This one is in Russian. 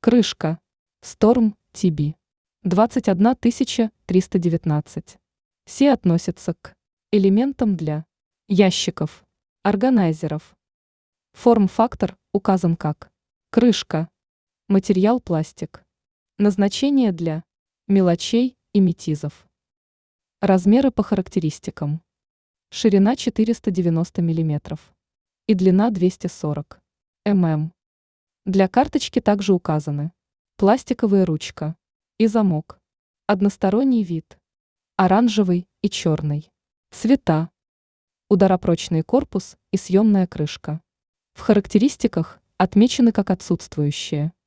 Крышка. Storm TB. 21 319. Все относятся к элементам для ящиков, органайзеров. Форм-фактор указан как крышка. Материал пластик. Назначение для мелочей и метизов. Размеры по характеристикам. Ширина 490 мм и длина 240 мм. Для карточки также указаны пластиковая ручка и замок, односторонний вид, оранжевый и черный, цвета, ударопрочный корпус и съемная крышка. В характеристиках отмечены как отсутствующие.